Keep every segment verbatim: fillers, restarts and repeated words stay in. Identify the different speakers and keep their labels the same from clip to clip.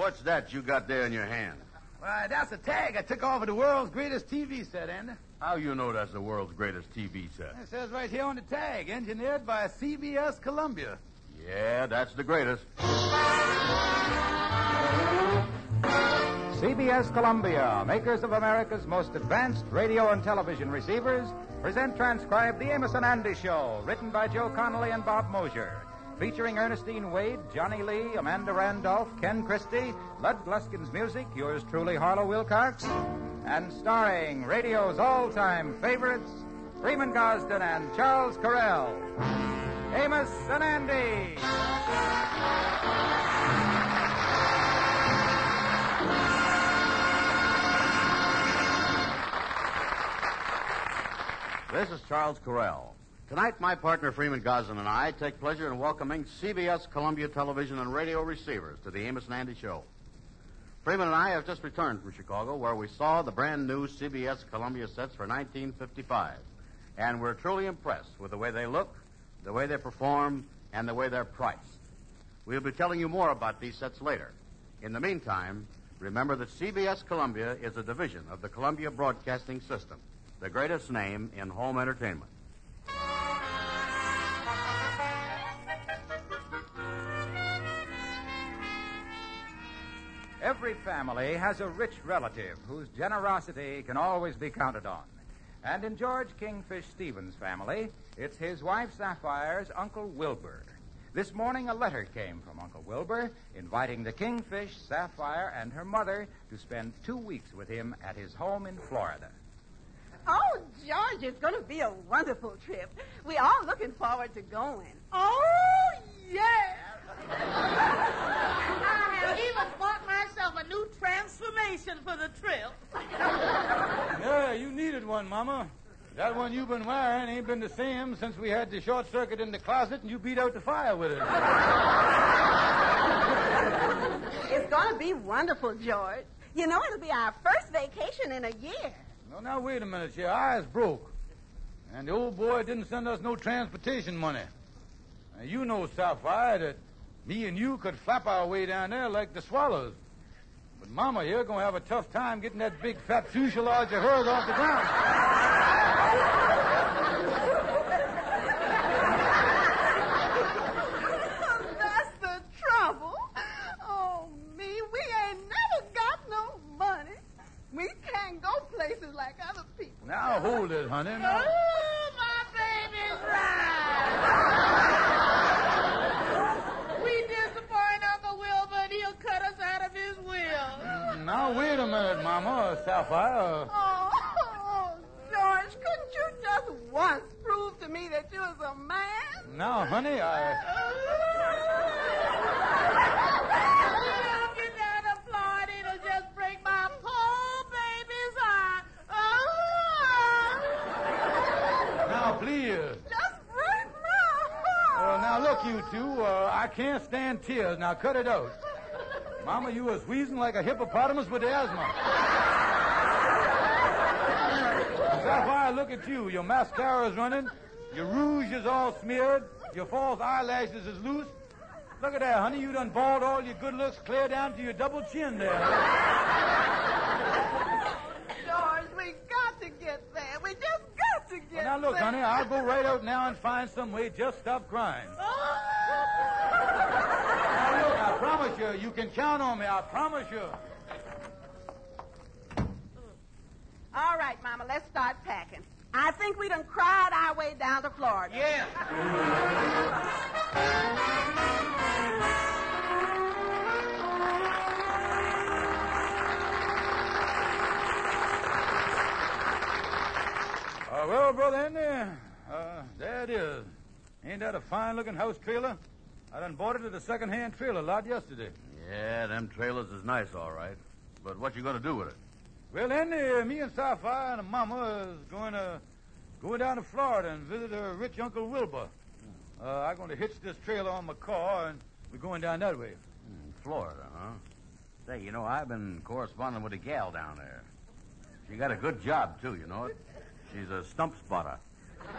Speaker 1: what's that you got there in your hand?
Speaker 2: Why, that's a tag I took off of the world's greatest T V set, Andy.
Speaker 1: How you know that's the world's greatest T V set?
Speaker 2: It says right here on the tag, engineered by C B S Columbia.
Speaker 1: Yeah, that's the greatest.
Speaker 3: C B S Columbia, makers of America's most advanced radio and television receivers, present transcribed The Amos and Andy Show, written by Joe Connolly and Bob Mosier, featuring Ernestine Wade, Johnny Lee, Amanda Randolph, Ken Christie, Lud Gluskin's music, yours truly, Harlow Wilcox, and starring radio's all-time favorites, Freeman Gosden and Charles Correll. Amos and Andy.
Speaker 1: This is Charles Correll. Tonight, my partner Freeman Gosden and I take pleasure in welcoming C B S Columbia television and radio receivers to the Amos and Andy Show. Freeman and I have just returned from Chicago, where we saw the brand new C B S Columbia sets for nineteen fifty-five. And we're truly impressed with the way they look, the way they perform, and the way they're priced. We'll be telling you more about these sets later. In the meantime, remember that C B S Columbia is a division of the Columbia Broadcasting System, the greatest name in home entertainment.
Speaker 3: Every family has a rich relative whose generosity can always be counted on. And in George Kingfish Stevens' family, it's his wife Sapphire's Uncle Wilbur. This morning a letter came from Uncle Wilbur inviting the Kingfish, Sapphire, and her mother to spend two weeks with him at his home in Florida.
Speaker 4: Oh, George, it's going to be a wonderful trip. We're all looking forward to going.
Speaker 5: Oh, yes. I have even bought myself a new transformation for the trip.
Speaker 2: Yeah, you needed one, Mama. That one you've been wearing ain't been the same since we had the short circuit in the closet and you beat out the fire with it.
Speaker 4: It's going to be wonderful, George. You know, it'll be our first vacation in a year.
Speaker 2: No, now, wait a minute. Your eyes broke. And the old boy didn't send us no transportation money. Now, you know, Sapphire, that me and you could flap our way down there like the swallows. But Mama here going to have a tough time getting that big fat fuselage of hers off the ground.
Speaker 4: That's the trouble. Oh, me, we ain't never got no money. We can't go places like other people.
Speaker 2: Now, hold it, honey. Now.
Speaker 5: Oh, my baby's right. We disappoint Uncle Wilbur and he'll cut us out of his will.
Speaker 2: Mm, now, wait a minute, Mama. Sapphire.
Speaker 4: Oh, oh, George, couldn't you just once prove to me that you was a man?
Speaker 2: Now, honey, I...
Speaker 5: Don't get down to Florida. It'll just break my poor baby's heart. Oh.
Speaker 2: Now, please.
Speaker 4: Just break my heart.
Speaker 2: Uh, now, look, you two. Uh, I can't stand tears. Now, cut it out. Mama, you was wheezing like a hippopotamus with asthma. Sapphire, look at you. Your mascara's running. Your rouge is all smeared. Your false eyelashes is loose. Look at that, honey. You done balled all your good looks clear down to your double chin there.
Speaker 4: George, we got to get there. We just got to get
Speaker 2: Well, now, look,
Speaker 4: there.
Speaker 2: honey, I'll go right out now and find some way. Just stop crying. Now, look, I promise you, you can count on me. I promise you.
Speaker 4: All right, Mama, let's start packing. I think we done cried our way down to Florida.
Speaker 2: Yeah. Uh, well, Brother Andy, uh, there it is. Ain't that a fine-looking house trailer? I done bought it at a second-hand trailer lot yesterday.
Speaker 1: Yeah, them trailers is nice, all right. But what you going to do with it?
Speaker 2: Well, Andy, me and Sapphire and Mama is going to go down to Florida and visit her rich Uncle Wilbur. Uh, I'm going to hitch this trailer on my car, and we're going down that way.
Speaker 1: Hmm, Florida, huh? Say, you know, I've been corresponding with a gal down there. She got a good job, too, you know it? She's a stump spotter.
Speaker 2: She's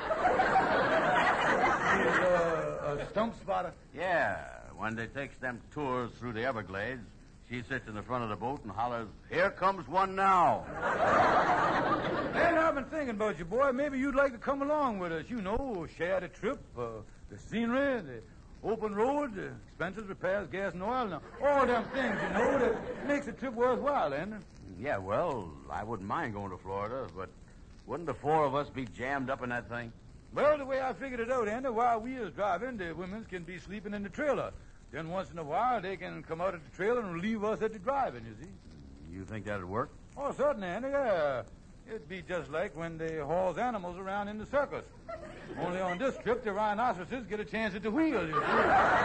Speaker 2: uh, a stump spotter?
Speaker 1: Yeah, when they takes them tours through the Everglades, She sits in the front of the boat and hollers, "Here comes one now."
Speaker 2: And I've been thinking about you, boy. Maybe you'd like to come along with us. You know, share the trip, uh, the scenery, the open road, the expenses, repairs, gas and oil, and all them things, you know, that makes the trip worthwhile, ain't it?
Speaker 1: Yeah, well, I wouldn't mind going to Florida, but wouldn't the four of us be jammed up in that thing?
Speaker 2: Well, the way I figured it out, Andy, while we is driving, the women can be sleeping in the trailer. Then once in a while, they can come out of the trailer and relieve us at the driving, you see.
Speaker 1: You think that'd work?
Speaker 2: Oh, certainly, Andy, yeah. It'd be just like when they hauls animals around in the circus. Only on this trip, the rhinoceroses get a chance at the wheel, you see.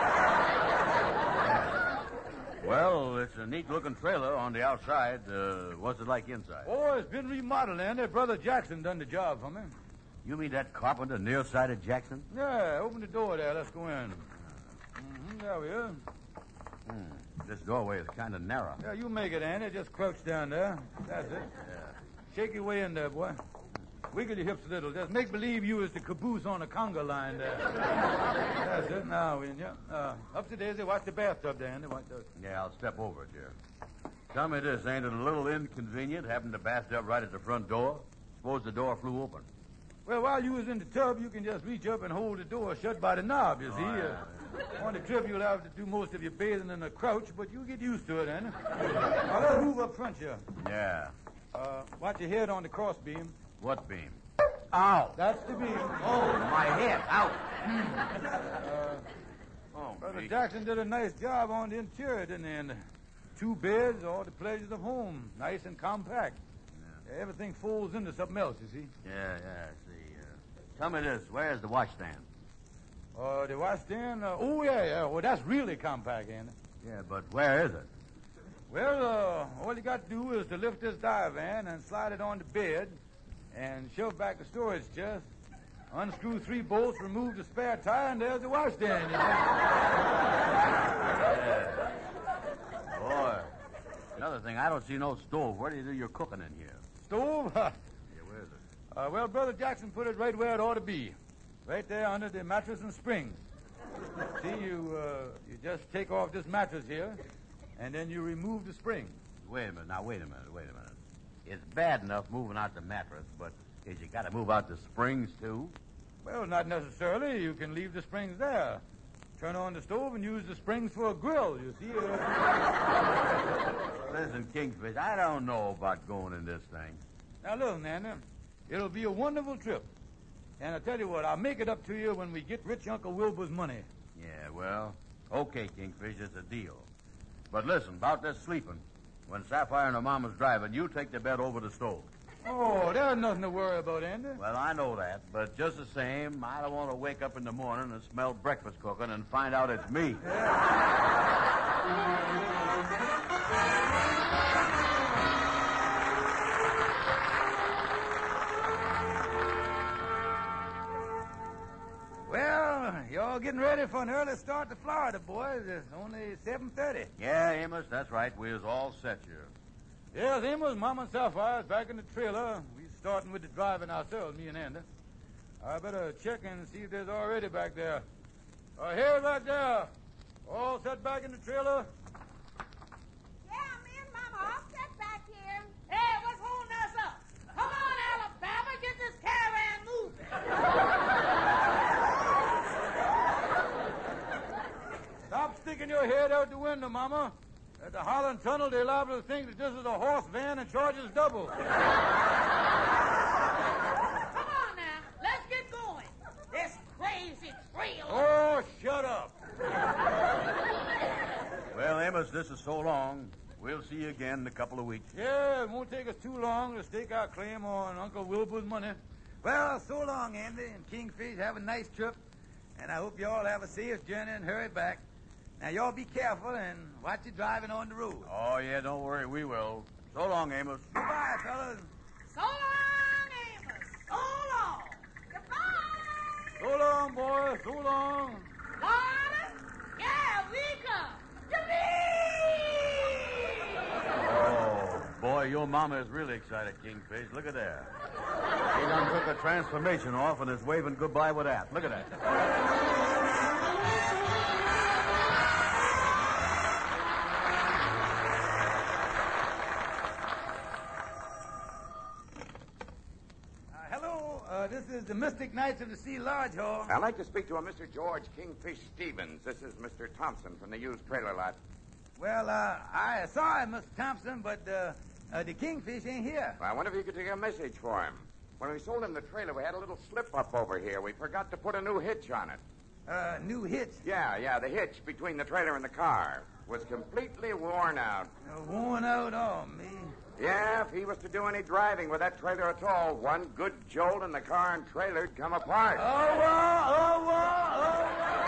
Speaker 1: Well, it's a neat-looking trailer on the outside. Uh, what's it like inside?
Speaker 2: Oh, it's been remodeled, Andy. Brother Jackson done the job for me.
Speaker 1: You mean that carpenter nearsighted Jackson?
Speaker 2: Yeah, open the door there. Let's go in. Mm-hmm, there we are.
Speaker 1: Hmm. This doorway is kind of narrow.
Speaker 2: Yeah, you make it, Andy. Just crouch down there. That's it.
Speaker 1: Yeah.
Speaker 2: Shake your way in there, boy. Wiggle your hips a little. Just make believe you is the caboose on the conga line there. That's it. Now, in you. Uh, up to Daisy. Watch the bathtub there, Andy. Watch the...
Speaker 1: Yeah, I'll step over it here. Tell me this, ain't it a little inconvenient having the bathtub right at the front door? Suppose the door flew open.
Speaker 2: Well, while you was in the tub, you can just reach up and hold the door shut by the knob, you see.
Speaker 1: Oh, yeah.
Speaker 2: Uh, on the trip, you'll have to do most of your bathing in a crouch, but you'll get used to it, Andy. Now, let's move up front here.
Speaker 1: Yeah.
Speaker 2: Uh, watch your head on the crossbeam.
Speaker 1: What beam? Ow!
Speaker 2: That's the beam.
Speaker 1: Oh, my head. Ow!
Speaker 2: Uh,
Speaker 1: Oh,
Speaker 2: Brother
Speaker 1: me.
Speaker 2: Jackson did a nice job on the interior, didn't he? And the two beds, all the pleasures of home. Nice and compact. Yeah. Everything folds into something else, you see.
Speaker 1: Yeah, yeah, I see. Uh, tell me this, where's the washstand?
Speaker 2: Uh, the washstand, uh, oh, yeah, yeah. Well, that's really compact, ain't it?
Speaker 1: Yeah, but where is it?
Speaker 2: Well, uh, all you got to do is to lift this divan and slide it on the bed and shove back the storage chest, unscrew three bolts, remove the spare tire, and there's the washstand. You know?
Speaker 1: Yeah. Boy, another thing, I don't see no stove. Where do you do your cooking in here?
Speaker 2: Stove?
Speaker 1: Yeah, where is it?
Speaker 2: Uh, well, Brother Jackson put it right where it ought to be. Right there under the mattress and springs. See, you uh, you just take off this mattress here, and then you remove the springs.
Speaker 1: Wait a minute, now, wait a minute, wait a minute. It's bad enough moving out the mattress, but is you got to move out the springs, too?
Speaker 2: Well, not necessarily. You can leave the springs there. Turn on the stove and use the springs for a grill, you see. Uh...
Speaker 1: Listen, Kingfish, I don't know about going in this thing.
Speaker 2: Now, listen, Nana. It'll be a wonderful trip. And I tell you what, I'll make it up to you when we get rich Uncle Wilbur's money.
Speaker 1: Yeah, well, okay, Kingfish, it's a deal. But listen, about this sleeping. When Sapphire and her mama's driving, you take the bed over the stove.
Speaker 2: Oh, there's nothing to worry about, Andy.
Speaker 1: Well, I know that, but just the same, I don't want to wake up in the morning and smell breakfast cooking and find out it's me.
Speaker 2: Well, y'all getting ready for an early start to Florida, boys. It's only seven thirty.
Speaker 1: Yeah, Amos, that's right. We is all set here.
Speaker 2: Yes, Amos, Mama and Sapphire's back in the trailer. We starting with the driving ourselves, me and Andy. I better check and see if there's already back there. Uh, here, back there. All set back in the trailer?
Speaker 5: Yeah, me and Mama all set back here. Hey, what's holding us up? Come on, Alabama, get this caravan moving.
Speaker 2: Stop sticking your head out the window, Mama. At the Holland Tunnel, they're liable to think that this is a horse van and charges double.
Speaker 5: Come on now, let's get going. This crazy trail.
Speaker 2: Oh, shut up.
Speaker 1: Well, Amos, this is so long. We'll see you again in a couple of weeks.
Speaker 2: Yeah, it won't take us too long to stake our claim on Uncle Wilbur's money. Well, so long, Andy and Kingfish. Have a nice trip. And I hope you all have a safe journey and hurry back. Now, y'all be careful and watch your driving on the road.
Speaker 1: Oh, yeah, don't worry. We will. So long, Amos.
Speaker 2: Goodbye, fellas.
Speaker 5: So long, Amos. So long. Goodbye.
Speaker 2: So long, boys. So long.
Speaker 5: Florida? Yeah, we come. Yippee!
Speaker 1: Oh, boy, your mama is really excited, Kingfish. Look at that. He done took a transformation off and is waving goodbye with that. Look at that.
Speaker 2: uh, this is the Mystic Knights of the Sea Lodge Hall.
Speaker 6: I'd like to speak to a Mister George Kingfish Stevens. This is Mister Thompson from the used trailer lot.
Speaker 2: Well, uh, I saw him, Mister Thompson, but uh, uh, the Kingfish ain't here.
Speaker 6: I wonder if you could take a message for him. When we sold him the trailer, we had a little slip-up over here. We forgot to put a new hitch on it.
Speaker 2: Uh, new hitch?
Speaker 6: Yeah, yeah, the hitch between the trailer and the car was completely worn out.
Speaker 2: Uh, worn out? Oh, me.
Speaker 6: Yeah, if he was to do any driving with that trailer at all, one good jolt and the car and trailer'd come apart.
Speaker 2: Oh, well, oh, well, oh,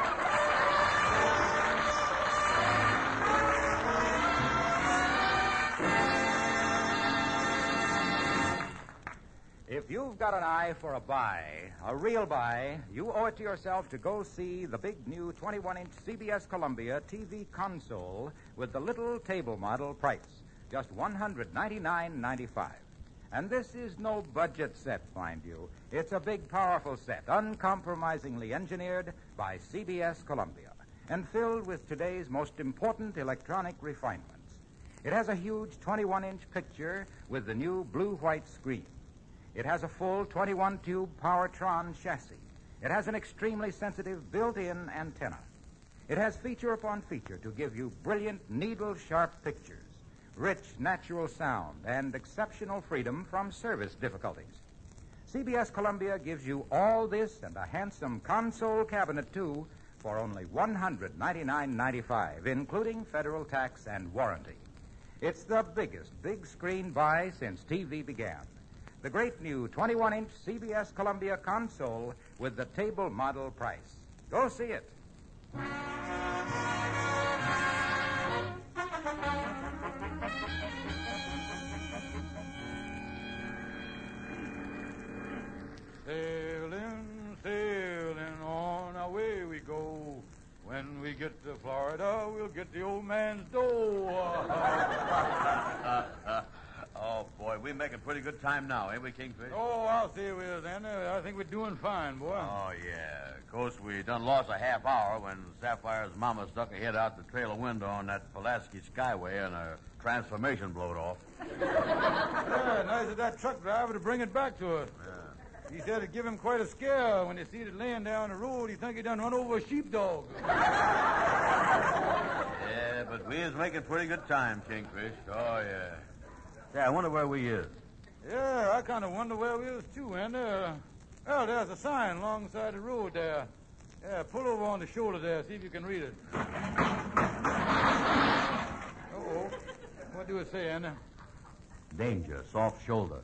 Speaker 3: If you've got an eye for a buy, a real buy, you owe it to yourself to go see the big new twenty-one inch C B S Columbia T V console with the little table model price, just one hundred ninety-nine ninety-five. And this is no budget set, mind you. It's a big, powerful set, uncompromisingly engineered by C B S Columbia and filled with today's most important electronic refinements. It has a huge twenty-one inch picture with the new blue-white screen. It has a full twenty-one tube Powertron chassis. It has an extremely sensitive built-in antenna. It has feature upon feature to give you brilliant, needle-sharp pictures, rich, natural sound, and exceptional freedom from service difficulties. C B S Columbia gives you all this and a handsome console cabinet, too, for only one hundred ninety-nine ninety-five, including federal tax and warranty. It's the biggest big-screen buy since T V began. The great new twenty-one inch C B S Columbia console with the table model price. Go see it.
Speaker 2: Sailing, sailing, on our way we go. When we get to Florida, we'll get the old man's dough.
Speaker 1: Oh, boy, we're making pretty good time now, ain't we, Kingfish?
Speaker 2: Oh, I'll say we is, Andy. I think we're doing fine, boy.
Speaker 1: Oh, yeah. Of course, we done lost a half hour when Sapphire's mama stuck her head out the trailer window on that Pulaski Skyway and her transformation blowed off.
Speaker 2: Yeah, nice of that truck driver to bring it back to us.
Speaker 1: Yeah.
Speaker 2: He said it'd give him quite a scare when he seen it laying down the road. He think he done run over a sheepdog.
Speaker 1: Yeah, but we is making pretty good time, Kingfish. Oh, yeah. Yeah, I wonder where we is.
Speaker 2: Yeah, I kind of wonder where we is, too, Andy. Uh, well, there's a sign alongside the road there. Yeah, pull over on the shoulder there, see if you can read it. Uh-oh. What do it say, Andy?
Speaker 1: Danger, soft shoulder.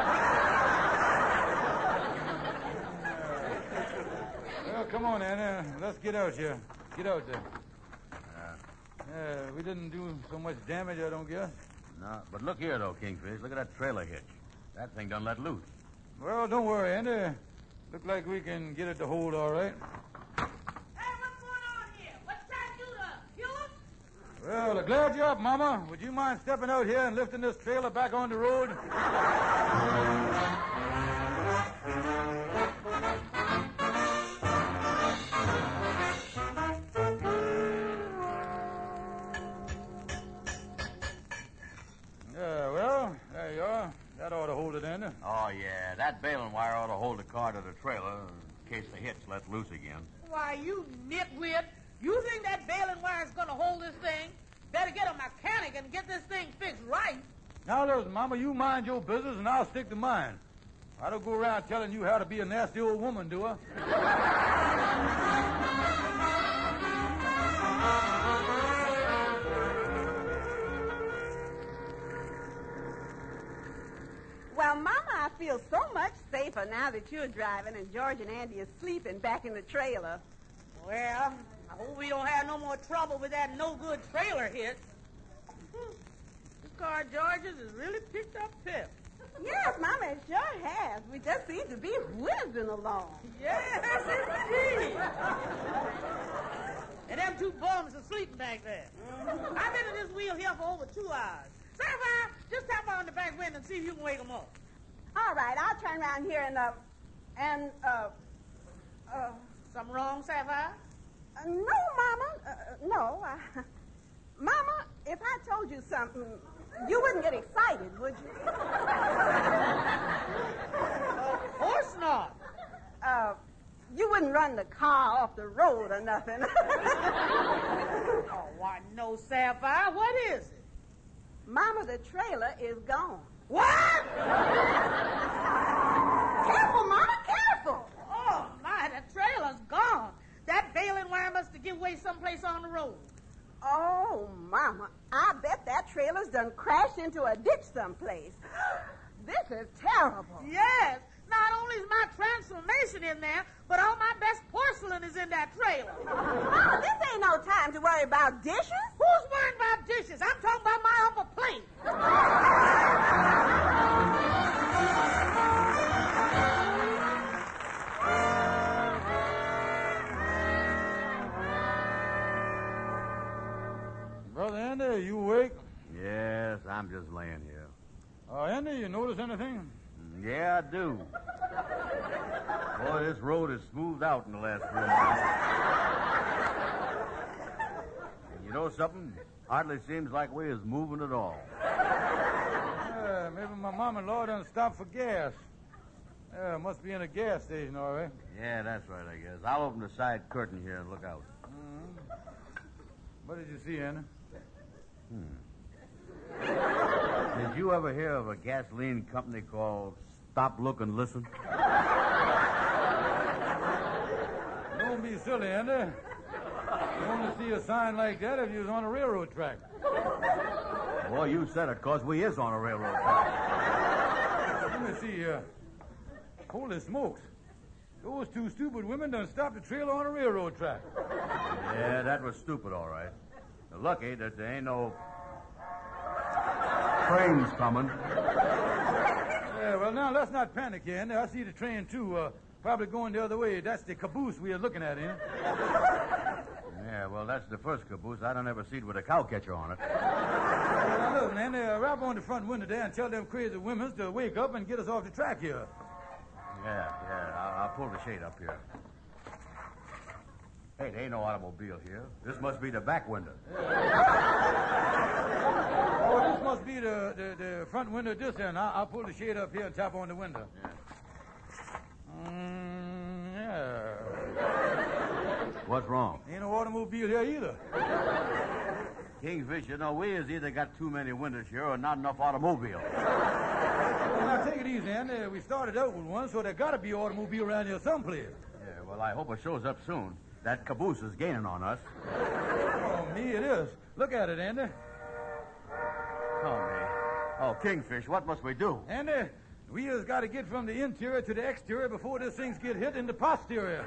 Speaker 2: Well, come on, Andy. Let's get out here. Get out there. Yeah. Yeah, we didn't do so much damage, I don't guess.
Speaker 1: No, but look here, though, Kingfish. Look at that trailer hitch. That thing done let loose.
Speaker 2: Well, don't worry, Andy. Look like we can get it to hold all right.
Speaker 5: Hey, what's going on here? What's trying to do to kill us?
Speaker 2: Well, glad you're up, Mama. Would you mind stepping out here and lifting this trailer back on the road? Yeah, well, there you are. That ought to hold it, Andy.
Speaker 1: Oh, yeah. That baling wire ought to hold the car to the trailer in case the hitch let loose again.
Speaker 5: Why, you nitwit. You think that baling wire is going to hold this thing? Better get a mechanic and get this thing fixed right.
Speaker 2: Now, listen, Mama, you mind your business and I'll stick to mine. I don't go around telling you how to be a nasty old woman, do I?
Speaker 4: Well, Mama, I feel so much safer now that you're driving and George and Andy are sleeping back in the trailer.
Speaker 5: Well, I hope we don't have no more trouble with that no-good trailer hit. Hmm. This car of George's has really picked up pep.
Speaker 4: Yes, Mama, it sure has. We just seem to be whizzing along.
Speaker 5: Yes, indeed. And them two bums are sleeping back there. Mm-hmm. I've been at this wheel here for over two hours. Sapphire, just tap on the back window and see if you can wake them up.
Speaker 4: All right, I'll turn around here and, uh, and, uh, uh...
Speaker 5: Something wrong, Sapphire?
Speaker 4: Uh, no, Mama. Uh, no. Uh, Mama, if I told you something, you wouldn't get excited, would you?
Speaker 5: Of course not.
Speaker 4: run the car off the road or nothing.
Speaker 5: Oh, why, no, Sapphire. What is it?
Speaker 4: Mama, the trailer is gone.
Speaker 5: What?
Speaker 4: Careful, Mama, careful.
Speaker 5: Oh, my, the trailer's gone. That bailing wire must have given way someplace on the road.
Speaker 4: Oh, Mama, I bet that trailer's done crashed into a ditch someplace. This is terrible.
Speaker 5: Yes. Not only is my transformation in there, but all my best porcelain is in that trailer.
Speaker 4: Mama, this ain't no time to worry about dishes.
Speaker 5: Who's worrying about dishes? I'm talking about my upper plate.
Speaker 2: Brother Andy, you awake?
Speaker 1: Yes, I'm just laying here.
Speaker 2: Uh, Andy, you notice anything?
Speaker 1: Yeah, I do. Boy, this road is smoothed out in the last few miles. And you know something? Hardly seems like we is moving at all.
Speaker 2: Yeah, maybe my mom-in-law done stopped for gas. Yeah, must be in a gas station, all right.
Speaker 1: Yeah, that's right, I guess. I'll open the side curtain here and look out.
Speaker 2: Mm-hmm. What did you see, Andy?
Speaker 1: Hmm. Did you ever hear of a gasoline company called Stop, Look, and Listen?
Speaker 2: Don't be silly, Andy. You only see a sign like that if you was on a railroad track.
Speaker 1: Boy, you said it, 'cause we is on a railroad track.
Speaker 2: Let me see here. Holy smokes. Those two stupid women done stopped the trailer on a railroad track.
Speaker 1: Yeah, that was stupid, all right. Lucky that there ain't no trains coming.
Speaker 2: Yeah, well, now, let's not panic here, Andy. I see the train, too, uh, probably going the other way. That's the caboose we are looking at, ain't it?
Speaker 1: Yeah, well, that's the first caboose I don't ever see with a cow catcher on it.
Speaker 2: Now, look, Andy, uh, rap on the front window there and tell them crazy women to wake up and get us off the track here.
Speaker 1: Yeah, yeah, I'll, I'll pull the shade up here. Hey, there ain't no automobile here. This must be the back window.
Speaker 2: Oh, this must be the, the, the front window of this end. I'll, I'll pull the shade up here and tap on the window.
Speaker 1: Yeah.
Speaker 2: Mm, yeah.
Speaker 1: What's wrong?
Speaker 2: Ain't no automobile here either.
Speaker 1: Kingfish, you know, we has either got too many windows here or not enough automobile.
Speaker 2: Well, now, take it easy, Andy. We started out with one, so there got to be an automobile around here someplace.
Speaker 1: Yeah, well, I hope it shows up soon. That caboose is gaining on us.
Speaker 2: Oh, me, it is. Look at it, Andy.
Speaker 1: Oh, me. Oh, Kingfish, what must we do?
Speaker 2: Andy, we has got to get from the interior to the exterior before this things get hit in the posterior.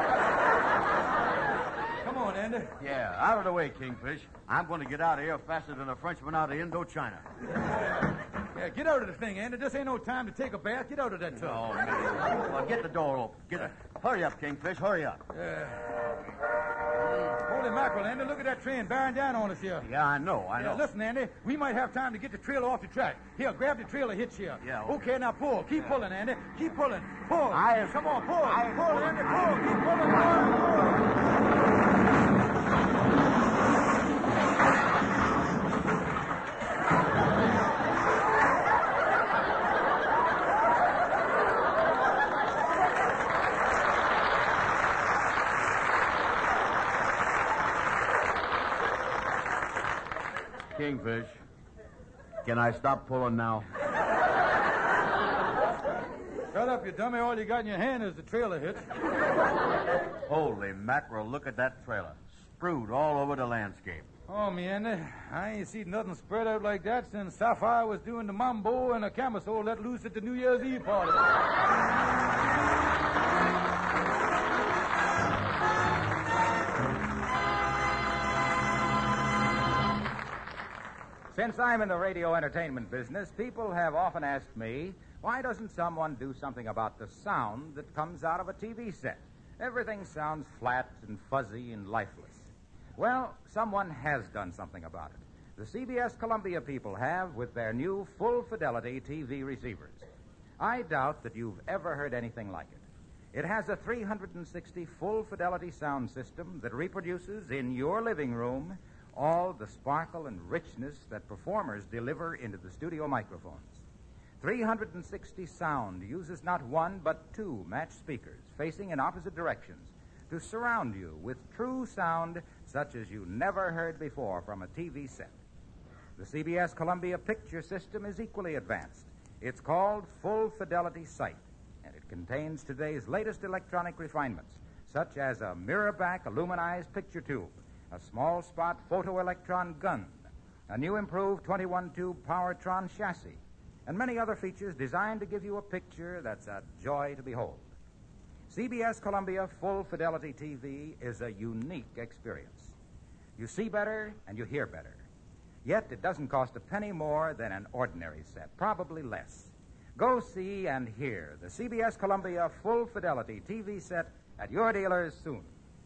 Speaker 2: Come on, Andy.
Speaker 1: Yeah, out of the way, Kingfish. I'm going to get out of here faster than a Frenchman out of Indochina.
Speaker 2: Yeah, get out of the thing, Andy. This ain't no time to take a bath. Get out of that tub.
Speaker 1: Oh, man. Well, get the door open. Get it. Hurry up, Kingfish. Hurry up.
Speaker 2: Yeah. Holy mackerel, Andy. Look at that train bearing down on us here.
Speaker 1: Yeah, I know. I
Speaker 2: Yeah,
Speaker 1: know.
Speaker 2: listen, Andy. We might have time to get the trailer off the track. Here, grab the trailer hitch here.
Speaker 1: Yeah,
Speaker 2: Okay,
Speaker 1: okay.
Speaker 2: now pull. Keep pulling, Andy. Keep pulling. Pull.
Speaker 1: I-
Speaker 2: Come on, pull.
Speaker 1: I-
Speaker 2: pull, Andy. Pull. Keep pulling. Pull.
Speaker 1: Kingfish, can I stop pulling now?
Speaker 2: Shut up, you dummy. All you got in your hand is the trailer hitch.
Speaker 1: Holy mackerel, look at that trailer. Sprued all over the landscape.
Speaker 2: Oh, me, Andy. I ain't seen nothing spread out like that since Sapphire was doing the mambo and a camisole let loose at the New Year's Eve party.
Speaker 3: Since I'm in the radio entertainment business, people have often asked me, why doesn't someone do something about the sound that comes out of a T V set? Everything sounds flat and fuzzy and lifeless. Well, someone has done something about it. The C B S Columbia people have with their new full-fidelity T V receivers. I doubt that you've ever heard anything like it. It has a three hundred sixty full-fidelity sound system that reproduces in your living room all the sparkle and richness that performers deliver into the studio microphones. three hundred sixty sound uses not one but two matched speakers facing in opposite directions to surround you with true sound such as you never heard before from a T V set. The C B S Columbia picture system is equally advanced. It's called Full Fidelity Sight, and it contains today's latest electronic refinements, such as a mirror-back aluminized picture tube, a small spot photoelectron gun, a new improved twenty-one tube Powertron chassis, and many other features designed to give you a picture that's a joy to behold. C B S Columbia Full Fidelity T V is a unique experience. You see better and you hear better. Yet it doesn't cost a penny more than an ordinary set, probably less. Go see and hear the C B S Columbia Full Fidelity T V set at your dealers soon.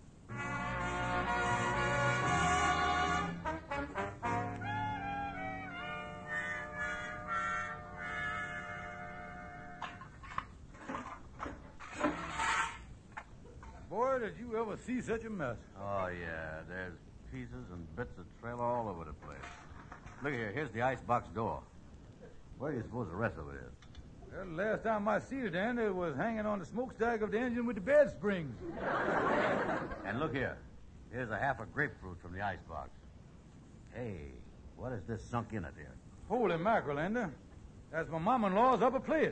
Speaker 2: Boy, did you ever see such a mess.
Speaker 1: Oh, yeah. There's pieces and bits of trailer all over the place. Look here. Here's the icebox door. Where do you suppose the rest of it is?
Speaker 2: Well, the last time I see it, Dan, it was hanging on the smokestack of the engine with the bed springs.
Speaker 1: And look here. Here's a half a grapefruit from the icebox. Hey, what is this sunk in it here?
Speaker 2: Holy mackerel, Ender. That's my mom-in-law's upper plate.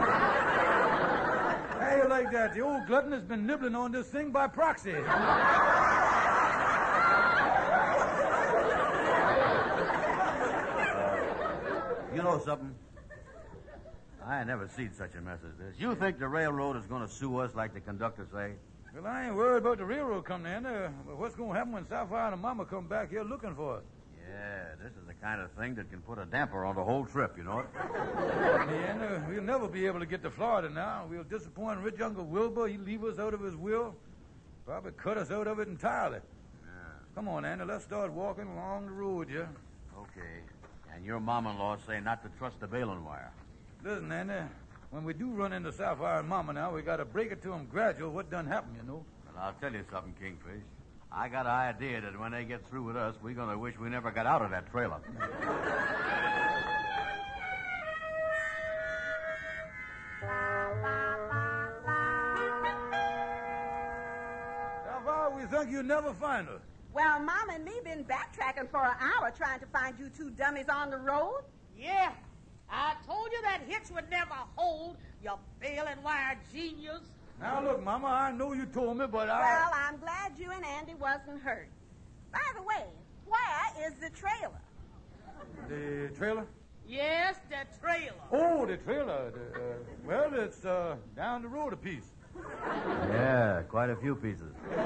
Speaker 2: How you like that? The old glutton has been nibbling on this thing by proxy.
Speaker 1: You know something? I ain't never seen such a mess as this. You think the railroad is going to sue us like the conductor say?
Speaker 2: Well, I ain't worried about the railroad coming in there. But what's going to happen when Sapphire and Mama come back here looking for us?
Speaker 1: Yeah, this is the kind of thing that can put a damper on the whole trip, you know it?
Speaker 2: And uh, we'll never be able to get to Florida now. We'll disappoint rich Uncle Wilbur. He'll leave us out of his will. Probably cut us out of it entirely.
Speaker 1: Yeah.
Speaker 2: Come on, Andy. Let's start walking along the road here.
Speaker 1: Okay. And your mom-in-law say not to trust the baling wire.
Speaker 2: Listen, Andy, when we do run into Sapphire and Mama now, we got to break it to them gradual what done happened, you know.
Speaker 1: Well, I'll tell you something, Kingfish. I got an idea that when they get through with us, we're going to wish we never got out of that trailer.
Speaker 2: Sapphire, we think you'll never find us.
Speaker 4: Well, Mama and me been backtracking for an hour trying to find you two dummies on the road.
Speaker 5: Yeah, I told you that hitch would never hold, you bale and wire genius.
Speaker 2: Now, look, Mama, I know you told me, but I...
Speaker 4: Well, I'm glad you and Andy wasn't hurt. By the way, where is the trailer?
Speaker 2: The trailer?
Speaker 5: Yes, the trailer.
Speaker 2: Oh, the trailer. The, uh, well, it's uh, down the road a piece.
Speaker 1: Yeah, quite a few pieces.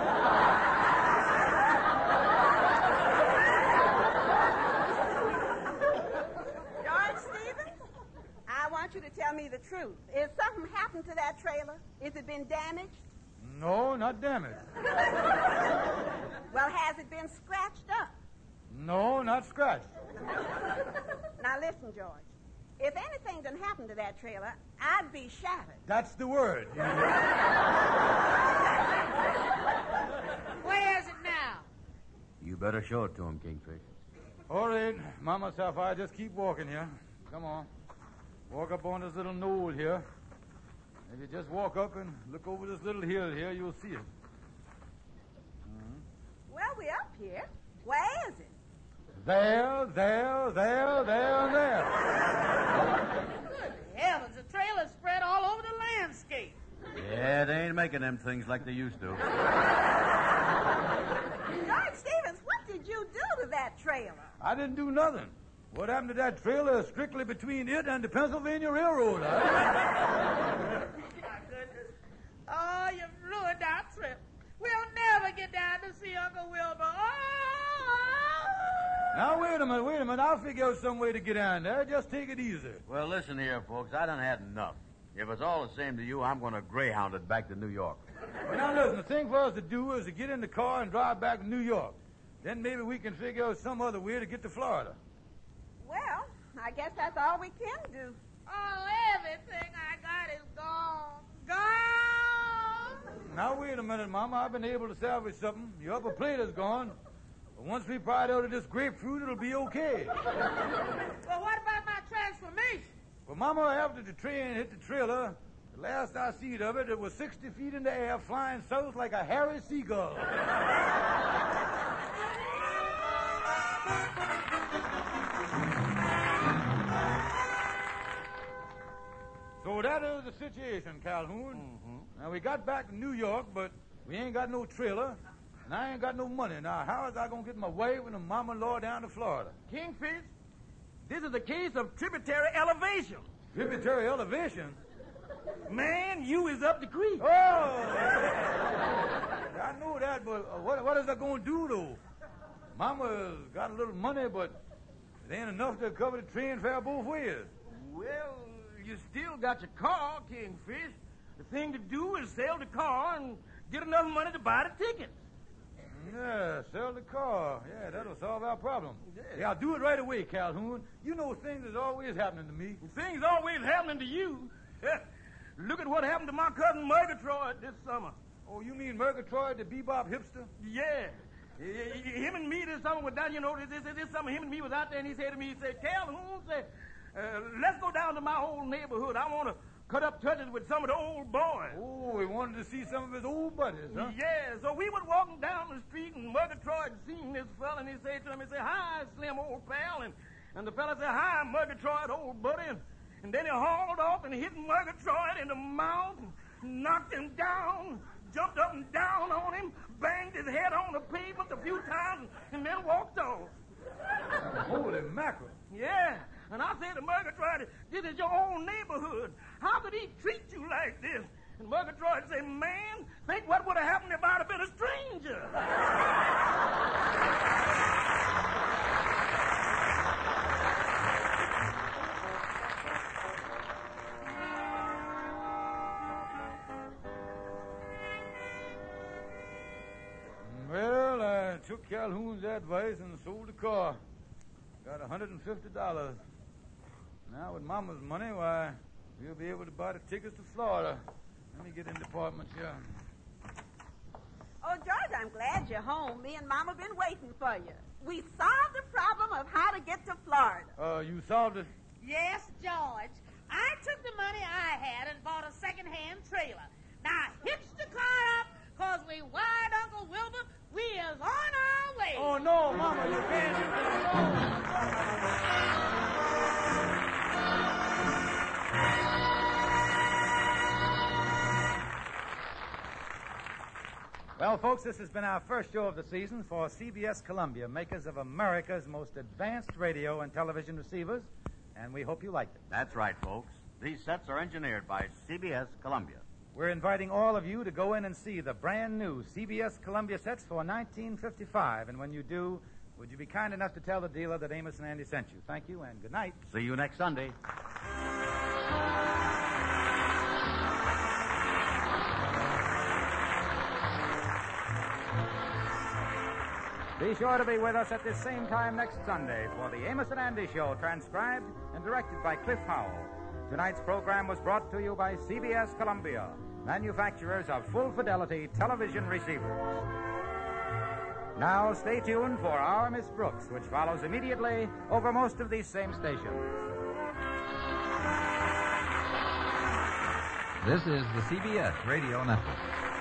Speaker 4: George Stevens, I want you to tell me the truth. Is something happened to that trailer? Is it been damaged?
Speaker 2: No, not damaged.
Speaker 4: Well, has it been scratched up?
Speaker 2: No, not scratched.
Speaker 4: Now listen, George. If anything done happened to that trailer, I'd be shattered.
Speaker 2: That's the word.
Speaker 5: Where is it now?
Speaker 1: You better show it to him, Kingfish.
Speaker 2: All right, Mama Sapphire, just keep walking here. Come on. Walk up on this little knoll here. If you just walk up and look over this little hill here, you'll see it.
Speaker 4: Well, we're up here. Where is it?
Speaker 2: There, there, there, there, there.
Speaker 5: Good heavens, the trailer's spread all over the landscape.
Speaker 1: Yeah, they ain't making them things like they used to.
Speaker 4: George Stevens, what did you do to that trailer?
Speaker 2: I didn't do nothing. What happened to that trailer is strictly between it and the Pennsylvania Railroad. Huh?
Speaker 5: My goodness. Oh, you've ruined our trip. We'll never get down to see Uncle Wilbur. Oh!
Speaker 2: Now, wait a minute, wait a minute. I'll figure out some way to get down there. Just take it easy.
Speaker 1: Well, listen here, folks. I done had enough. If it's all the same to you, I'm going to greyhound it back to New York.
Speaker 2: Now, listen, the thing for us to do is to get in the car and drive back to New York. Then maybe we can figure out some other way to get to Florida.
Speaker 4: Well, I guess that's all we can do.
Speaker 5: Oh, everything I got is gone. Gone!
Speaker 2: Now, wait a minute, Mama. I've been able to salvage something. Your upper plate is gone. But once we pried out of this grapefruit, it'll be okay.
Speaker 5: Well, what about my transformation?
Speaker 2: Well, Mama, after the train hit the trailer, The last I seen of it, it was sixty feet in the air, flying south like a hairy seagull. So that is the situation, Calhoun.
Speaker 7: Mm-hmm.
Speaker 2: Now, we got back to New York, but we ain't got no trailer, and I ain't got no money. Now, how is I going to get my wife and the mama-in-law down to Florida?
Speaker 7: Kingfish, this is a case of tributary elevation.
Speaker 2: Tributary elevation?
Speaker 7: Man, you is up the creek.
Speaker 2: Oh! I know that, but uh, what, what is that going to do, though? Mama's got a little money, but it ain't enough to cover the train fare both ways.
Speaker 7: Well, you still got your car, Kingfish. The thing to do is sell the car and get enough money to buy the tickets.
Speaker 2: Yeah, sell the car. Yeah, that'll solve our problem.
Speaker 7: Yeah.
Speaker 2: Yeah, I'll do it right away, Calhoun. You know things is always happening to me.
Speaker 7: Things always happening to you. Look at what happened to my cousin Murgatroyd this summer.
Speaker 2: Oh, you mean Murgatroyd, the bebop hipster?
Speaker 7: Yeah. Him and me this summer was down, you know, this, this, this summer him and me was out there, and he said to me, he said, Calhoun, said, uh, let's go down to my old neighborhood. I want to cut up touches with some of the old boys.
Speaker 2: Oh, he wanted to see some of his old buddies, huh?
Speaker 7: Yeah, so we was walking down the street, and Murgatroyd seen this fella, and he said to him, he said, hi, Slim, old pal. And, and the fella said, hi, Murgatroyd, old buddy. And, and then he hauled off and hit Murgatroyd in the mouth, and knocked him down, jumped up and down on him, banged his head on the pavement a few times, and then walked off.
Speaker 2: Holy mackerel.
Speaker 7: Yeah, and I said to Murgatroyd, this is your own neighborhood. How could he treat you like this? And Murgatroyd said, man, think what would have happened if I'd have been a stranger.
Speaker 2: Well, I took Calhoun's advice and sold the car. Got one hundred fifty dollars. Now, with Mama's money, why, we'll be able to buy the tickets to Florida. Let me get in the apartment here.
Speaker 4: Oh, George, I'm glad you're home. Me and Mama been waiting for you. We solved the problem of how to get to Florida.
Speaker 2: Uh, you solved it?
Speaker 5: Yes, George. I took the money I had and bought a second-hand trailer. Now, hitch the car up, because we wired Uncle Wilbur. We is on our way.
Speaker 2: Oh, no, Mama, you can't. Well, folks, this has been our first show of the season for C B S Columbia, makers of America's most advanced radio and television receivers, and we hope you liked it.
Speaker 1: That's right, folks. These sets are engineered by C B S Columbia.
Speaker 2: We're inviting all of you to go in and see the brand new C B S Columbia sets for nineteen fifty-five, and when you do, would you be kind enough to tell the dealer that Amos and Andy sent you? Thank you, and good night.
Speaker 1: See you next Sunday.
Speaker 3: Be sure to be with us at this same time next Sunday for the Amos and Andy Show, transcribed and directed by Cliff Howell. Tonight's program was brought to you by C B S Columbia, manufacturers of full-fidelity television receivers. Now, stay tuned for Our Miss Brooks, which follows immediately over most of these same stations.
Speaker 8: This is the C B S Radio Network.